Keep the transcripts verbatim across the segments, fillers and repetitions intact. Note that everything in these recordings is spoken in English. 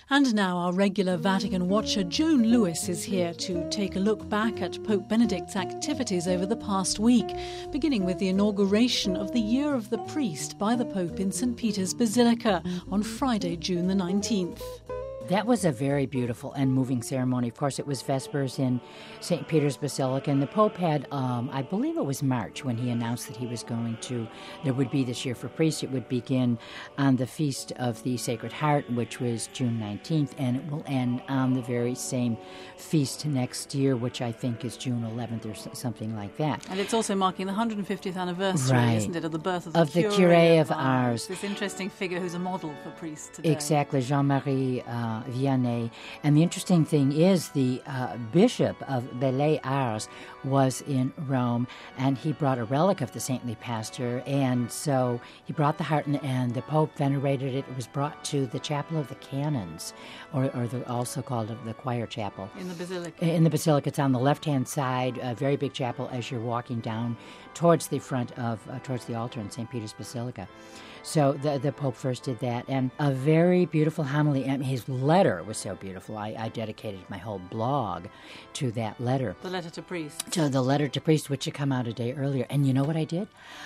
And now our regular Vatican watcher, Joan Lewis, is here to take a look back at Pope Benedict's activities over the past week, beginning with the inauguration of the Year of the Priest by the Pope in Saint Peter's Basilica on Friday, June the nineteenth. That was a very beautiful and moving ceremony. Of course, it was Vespers in Saint Peter's Basilica, and the Pope had, um, I believe it was March, when he announced that he was going to, there would be this Year for Priests. It would begin on the Feast of the Sacred Heart, which was June nineteenth, and it will end on the very same feast next year, which I think is June eleventh or something like that. And it's also marking the one hundred fiftieth anniversary, right, isn't it, of the birth of the, of the Curé, Curé of Ars. Ars. This interesting figure who's a model for priests today. Exactly, Jean-Marie uh, Vianney. And the interesting thing is the uh, bishop of Belley-Ars was in Rome, and he brought a relic of the saintly pastor, and so he brought the heart, and, and the Pope venerated it. It was brought to the Chapel of the Canons, or, or the, also called the Choir Chapel. In the Basilica. In the Basilica. It's on the left-hand side, a very big chapel as you're walking down towards the front of, uh, towards the altar in Saint Peter's Basilica. So the the Pope first did that, and a very beautiful homily. I mean, his letter was so beautiful. I, I dedicated my whole blog to that letter. The letter to priests. To the letter to priests, which had come out a day earlier. And you know what I did?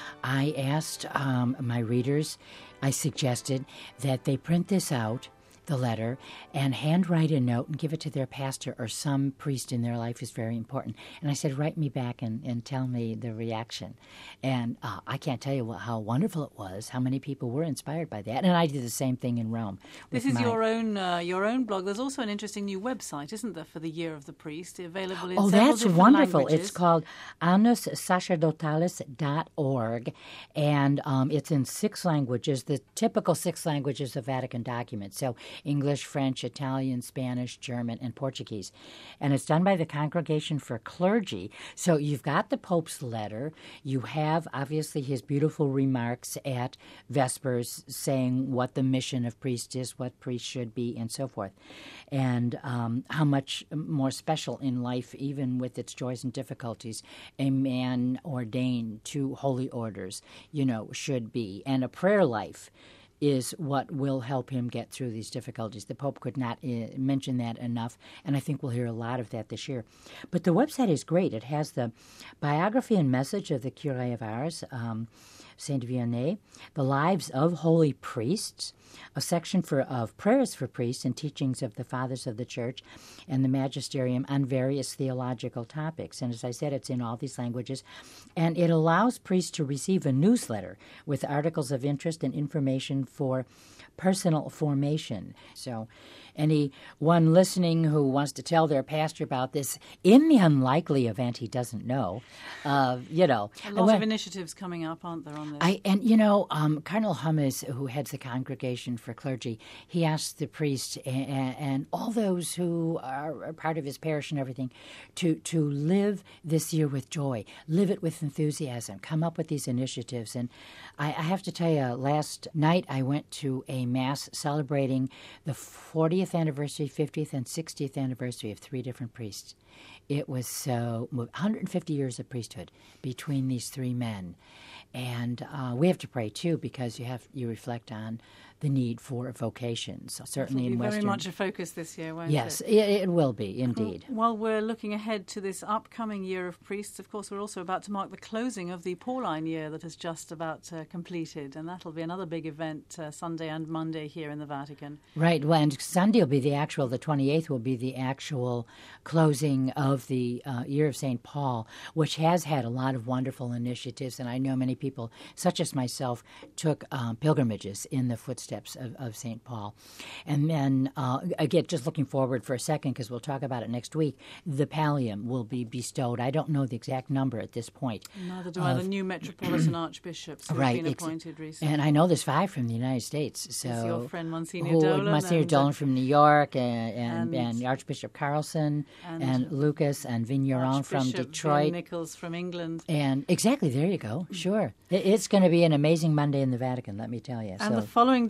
I asked um, my readers, I suggested that they print this out, the letter, and handwrite a note and give it to their pastor or some priest in their life is very important. And I said, write me back and, and tell me the reaction. And uh, I can't tell you what, how wonderful it was, how many people were inspired by that. And I did the same thing in Rome. This is my... your own uh, your own blog. There's also an interesting new website, isn't there, for the Year of the Priest, available in oh, several that's different wonderful. languages. It's called annus sacerdotalis dot org, and um, it's in six languages, the typical six languages of Vatican documents. So English, French, Italian, Spanish, German, and Portuguese. And it's done by the Congregation for Clergy. So you've got the Pope's letter. You have, obviously, his beautiful remarks at Vespers saying what the mission of priest is, what priests should be, and so forth. And um, how much more special in life, even with its joys and difficulties, a man ordained to holy orders, you know, should be. And a prayer life is what will help him get through these difficulties. The Pope could not uh, mention that enough, and I think we'll hear a lot of that this year. But the website is great. It has the biography and message of the Curé of Ars, um, Saint Vianney, the lives of holy priests, a section for of prayers for priests and teachings of the fathers of the church, and the magisterium on various theological topics. And as I said, it's in all these languages, and it allows priests to receive a newsletter with articles of interest and information for personal formation. So anyone listening who wants to tell their pastor about this, in the unlikely event he doesn't know, uh, you know. A lot when, of initiatives coming up, aren't there, on this? I, and, you know, um, Cardinal Hummes, who heads the Congregation for Clergy, he asked the priests and, and all those who are part of his parish and everything to, to live this year with joy, live it with enthusiasm, come up with these initiatives. And I, I have to tell you, last night I went to a Mass celebrating the fortieth anniversary, fiftieth, and sixtieth anniversary of three different priests. It was so one hundred fifty years of priesthood between these three men. And uh, we have to pray, too, because you have you reflect on the need for vocations, certainly It'll in be Western. very much a focus this year, won't yes, it? Yes, it, it will be, indeed. While we're looking ahead to this upcoming Year of Priests, of course, we're also about to mark the closing of the Pauline year that has just about uh, completed, and that'll be another big event uh, Sunday and Monday here in the Vatican. Right, well, and Sunday will be the actual, the twenty-eighth will be the actual closing of the uh, Year of Saint Paul, which has had a lot of wonderful initiatives, and I know many people, such as myself, took um, pilgrimages in the footsteps of, of Saint Paul. And then, uh, again, just looking forward for a second, because we'll talk about it next week, the pallium will be bestowed. I don't know the exact number at this point. Neither do I. The new metropolitan archbishops who right, have been ex- appointed recently. And I know there's five from the United States. So There's your friend Monsignor who, Dolan. Monsignor and, Dolan uh, from New York, and, and, and, and Archbishop Carlson, and, and, Lucas, and Vigneron from Archbishop Detroit. Ben Nichols from England. And exactly, there you go. Sure. It, it's going to be an amazing Monday in the Vatican, let me tell you. And so. the following day,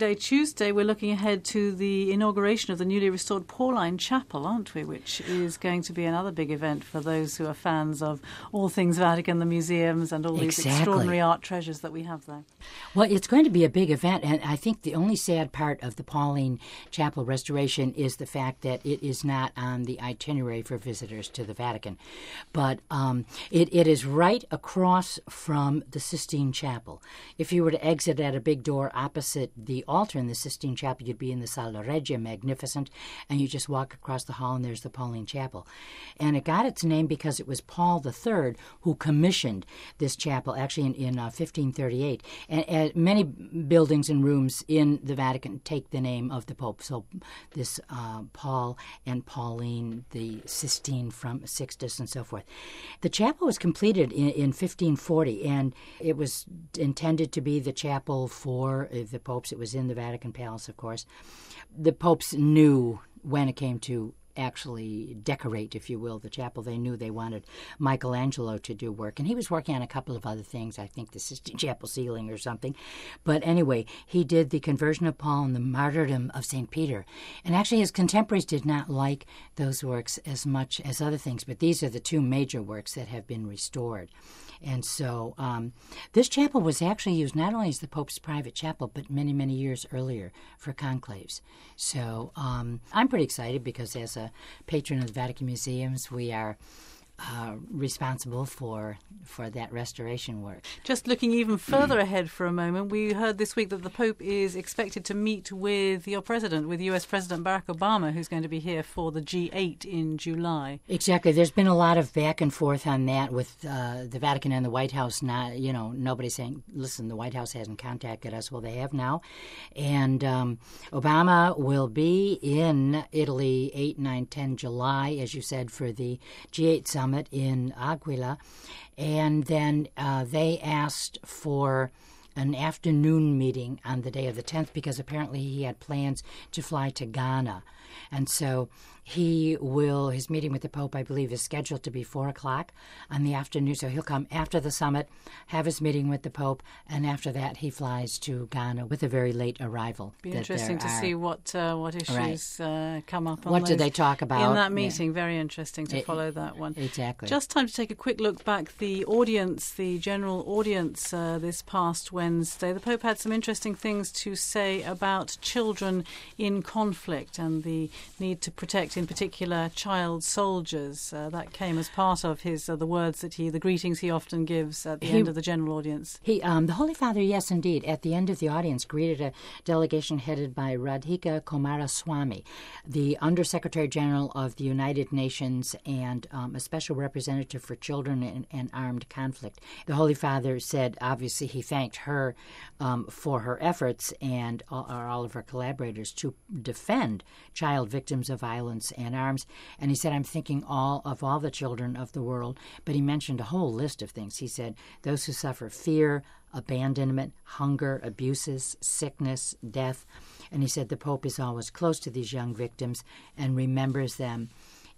today, Tuesday, we're looking ahead to the inauguration of the newly restored Pauline Chapel, aren't we, which is going to be another big event for those who are fans of all things Vatican, the museums, and all these Exactly. extraordinary art treasures that we have there. Well, it's going to be a big event, and I think the only sad part of the Pauline Chapel restoration is the fact that it is not on the itinerary for visitors to the Vatican. But um, it, it is right across from the Sistine Chapel. If you were to exit at a big door opposite the altar in the Sistine Chapel, you'd be in the Sala Regia, magnificent, and you just walk across the hall and there's the Pauline Chapel. And it got its name because it was Paul the Third who commissioned this chapel, actually in, in uh, fifteen thirty-eight. And, and many buildings and rooms in the Vatican take the name of the Pope. So this uh, Paul and Pauline, the Sistine from Sixtus and so forth. The chapel was completed in, in fifteen forty, and it was intended to be the chapel for the popes. It was in the Vatican Palace, of course. The popes knew when it came to actually decorate, if you will, the chapel. They knew they wanted Michelangelo to do work. And he was working on a couple of other things, I think the Sistine Chapel ceiling or something. But anyway, he did the conversion of Paul and the martyrdom of Saint Peter. And actually his contemporaries did not like those works as much as other things, but these are the two major works that have been restored. And so um, this chapel was actually used not only as the Pope's private chapel, but many, many years earlier for conclaves. So um, I'm pretty excited because as a patron of the Vatican Museums, we are uh, responsible for for that restoration work. Just looking even further ahead for a moment, we heard this week that the Pope is expected to meet with your president, with U S President Barack Obama, who's going to be here for the G eight in July. Exactly. There's been a lot of back and forth on that with uh, the Vatican and the White House. Not, you know, nobody saying, listen, the White House hasn't contacted us. Well, they have now. And um, Obama will be in Italy eight, nine, ten July, as you said, for the G eight summit in Aquila. And then uh, they asked for an afternoon meeting on the day of the tenth because apparently he had plans to fly to Ghana. And so he will, his meeting with the Pope, I believe, is scheduled to be four o'clock on the afternoon. So he'll come after the summit, have his meeting with the Pope, and after that he flies to Ghana with a very late arrival. Be interesting to are, see what uh, what issues right. uh, come up on What those do they talk about? in that meeting. Yeah. Very interesting to it, follow that one. Exactly. Just time to take a quick look back. The audience, the general audience uh, this past Wednesday, the Pope had some interesting things to say about children in conflict and the need to protect, in particular, child soldiers. Uh, that came as part of his uh, the words that he, the greetings he often gives at the he, end of the general audience. He, um, the Holy Father, yes, indeed, at the end of the audience, greeted a delegation headed by Radhika Kumaraswamy, the Undersecretary General of the United Nations and um, a special representative for children in, in armed conflict. The Holy Father said, obviously, he thanked her um, for her efforts and all, all of her collaborators to defend child victims of violence and arms. And he said, I'm thinking all of all the children of the world. But he mentioned a whole list of things. He said, those who suffer fear, abandonment, hunger, abuses, sickness, death. And he said the Pope is always close to these young victims and remembers them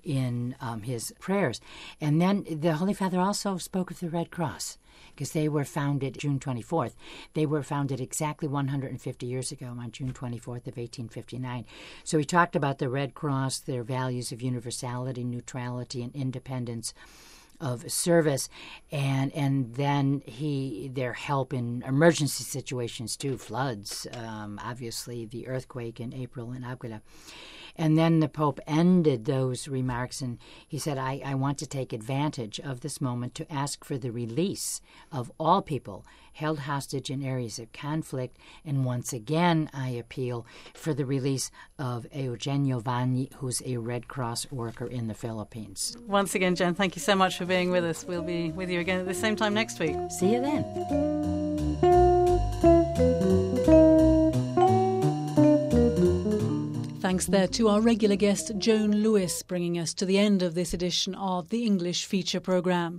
in um, his prayers. And then the Holy Father also spoke of the Red Cross, because they were founded June twenty-fourth. They were founded exactly one hundred fifty years ago on June twenty-fourth of eighteen fifty-nine. So he talked about the Red Cross, their values of universality, neutrality, and independence of service, and and then he their help in emergency situations too, floods, um, obviously the earthquake in April in Aquila. And then the Pope ended those remarks, and he said, I, I want to take advantage of this moment to ask for the release of all people held hostage in areas of conflict, and once again I appeal for the release of Eugenio Vagni, who's a Red Cross worker in the Philippines. Once again, Jen, thank you so much for being with us. We'll be with you again at the same time next week. See you then. Thanks there to our regular guest, Joan Lewis, bringing us to the end of this edition of the English Feature Programme.